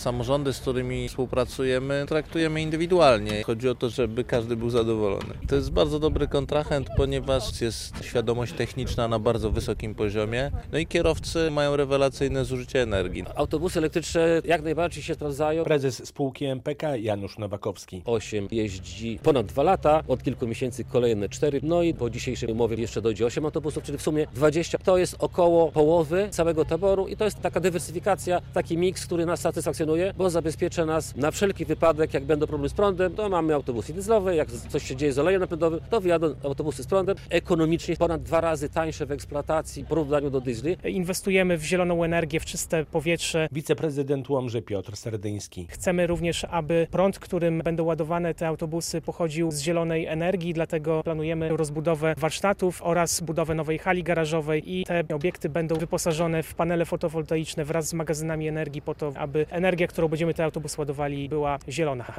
Samorządy, z którymi współpracujemy, traktujemy indywidualnie. Chodzi o to, żeby każdy był zadowolony. To jest bardzo dobry kontrahent, ponieważ jest świadomość techniczna na bardzo wysokim poziomie. No i kierowcy mają rewelacyjne zużycie energii. Autobusy elektryczne jak najbardziej się sprawdzają. Prezes spółki MPK Janusz Nowakowski. 8 jeździ ponad 2 lata, od kilku miesięcy kolejne 4. No i po dzisiejszej umowie jeszcze dojdzie 8 autobusów, czyli w sumie 20. To jest około połowy całego taboru i to jest taka dywersyfikacja, taki miks, który nas satysfakcjonuje, bo zabezpiecza nas na wszelki wypadek, jak będą problemy z prądem, to mamy autobusy dieslowe, jak coś się dzieje z olejem napędowym, to wyjadą autobusy z prądem. Ekonomicznie ponad 2 razy tańsze w eksploatacji w porównaniu do diesli. Inwestujemy w zieloną energię, w czyste powietrze. Wiceprezydent Łomży Piotr Serdyński. Chcemy również, aby prąd, którym będą ładowane te autobusy, pochodził z zielonej energii, dlatego planujemy rozbudowę warsztatów oraz budowę nowej hali garażowej i te obiekty będą wyposażone w panele fotowoltaiczne wraz z magazynami energii po to, aby energia, którą będziemy te autobusy ładowali, była zielona.